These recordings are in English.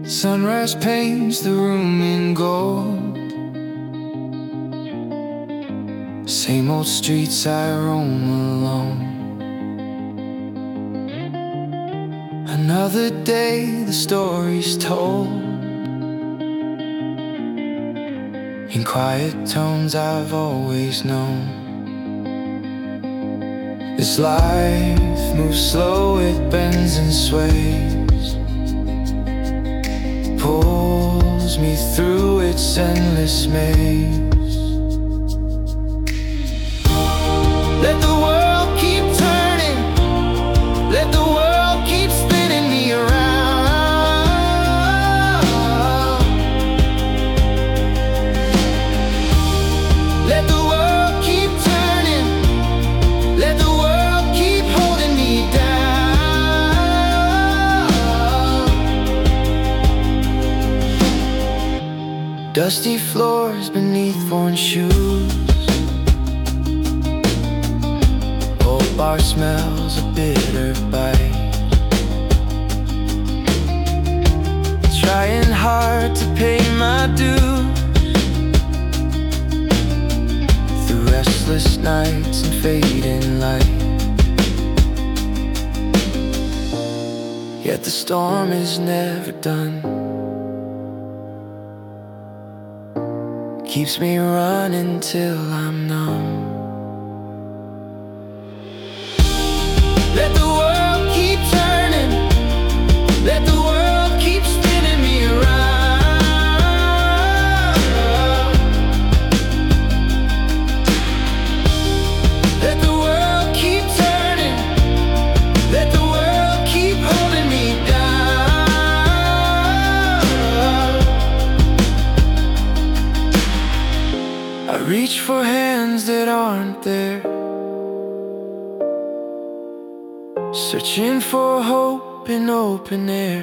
Sunrise paints the room in gold. Same old streets I roam alone. Another day, the story's told in quiet tones I've always known. This life moves slow, it bends and sways, pulls me through its endless maze. Let the world keep turning, let the world keep spinning me around. Let the world keep turning, let the world keep holding me down. Dusty floors beneath worn shoes, old bar smells a bitter bite. Trying hard to pay my dues through restless nights and fading light. Yet the storm is never done, keeps me running till I'm numb. Let the world keep turning, let the world keep spinning me around. Let the world keep turning, let the world keep holding me down. I reach for hands that aren't there, searching for hope in open air.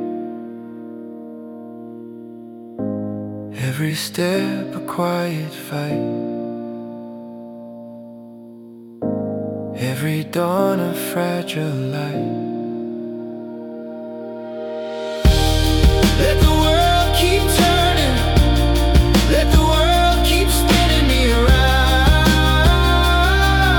Every step a quiet fight, every dawn a fragile light. Let the world keep turning, let the world keep spinning me around.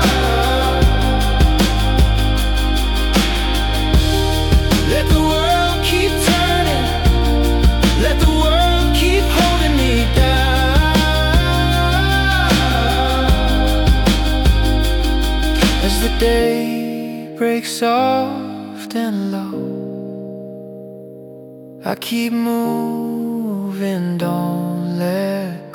Let the world keep turning, let the world keep holding me down. As the day breaks soft and low, I keep moving, don't let